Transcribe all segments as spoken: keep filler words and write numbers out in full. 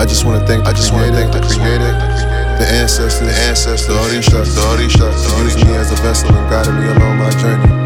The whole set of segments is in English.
just wanna thank, I just wanna thank the Creator, the ancestors, the ancestors, the Orisha, the Orisha, for using me as a vessel and guiding me along my journey.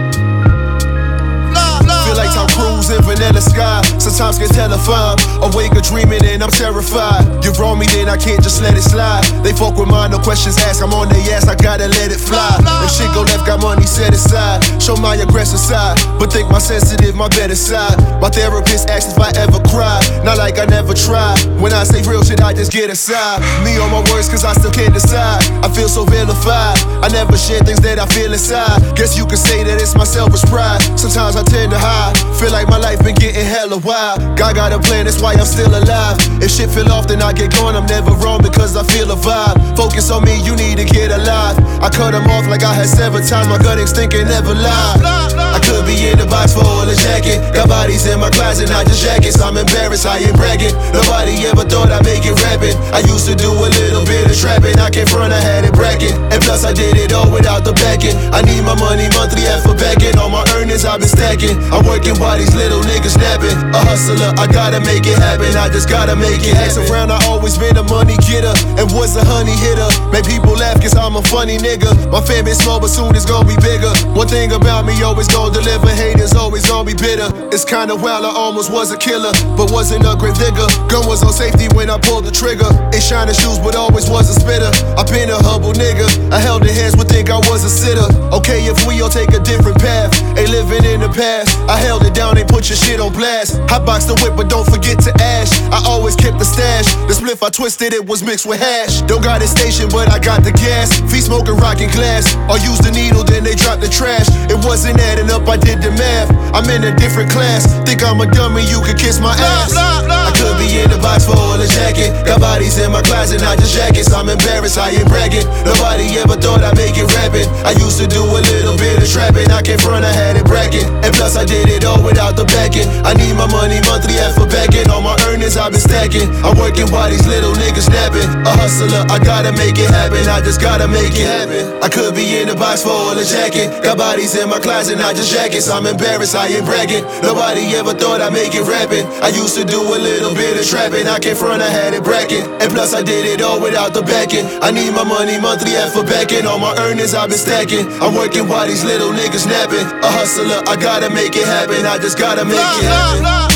Feel like Tom Cruise in vanilla sky. Sometimes get terrified. Awake or dreaming and I'm terrified. You wrong me, then I can't just let it slide. They fuck with mine, no questions asked. I'm on their ass, I gotta let it fly. If shit go left, got money set aside. Show my aggressive side, but think my sensitive, my better side. My therapist asks if I ever cry. Not like I never tried. When I say real shit, I just get aside. Me on my words, cause I still can't decide. I feel so vilified. I never share things that I feel inside. Guess you could say that it's my selfish pride. Sometimes I tend to hide. Feel like my life been getting hella wild. God got a plan, that's why I'm still alive. If shit feel off, then I get going. I'm never wrong because I feel a vibe. Focus on me, you need to get alive. I cut them off like I had seven times. My gut instinct ain't never lied. I could be in the box for all the jacket. Got bodies in my closet, not just jackets. I'm embarrassed, I ain't bragging. Nobody ever thought I'd make it rapping. I used to do a little bit of trapping. I came front, I had it bracket. And plus I did it all without the backing. I need my money monthly and for backing. All my earnings I've been stacking. I'm working while these little niggas napping. A hustler, I gotta make it happen. I just gotta make it happen. Around, I always been a money getter and was a honey hitter. Make people laugh cause I'm a funny nigga. My fam is small but soon it's gonna be bigger. One thing about me, always gonna deliver. Haters always gonna be bitter. It's kinda wild, I almost was a killer, but wasn't a grave digger. Gun was on safety when I pulled the trigger. Ain't shining shoes but always was a spitter. I been a humble nigga. I held the hands would think I was a sitter. Okay if we all take a different path. Ain't living in the past. I held it down, ain't put your shit on blast. Hotbox the whip but don't forget to ash. I always kept the stash. The spliff I twisted, it was mixed with hash. Don't got a station but I got the gas. Feet smoking, rocking glass. Or use the needle then they drop the trash. It wasn't adding up, I did the math. I'm in a different class. Think I'm a dummy, you could kiss my ass. I could be in the box for all the jacket. Got bodies in my closet, not just jackets. I'm embarrassed, I ain't bragging. Nobody ever thought I'd make it rapping. I used to do a little bit of trapping. I came front, I had it bracket. And plus I did it all without the backing. I need my money monthly and for backing. All my earnings I've been stacking. I'm working while these little niggas napping. A hustler, I gotta make it happen. I just gotta make it happen. I could be in the box for all the jacket. Got bodies in my closet, not just jackets. I'm embarrassed, I ain't bragging. Nobody ever thought I'd make it rapping. I used to do a little bit of trapping. I came front, I had it bracket. And plus I did it all without the backing. I need my money monthly and for backing. All my earnings I've been stacking. I'm working while these little niggas napping. A hustler, I gotta make it happen. I just gotta make it happen.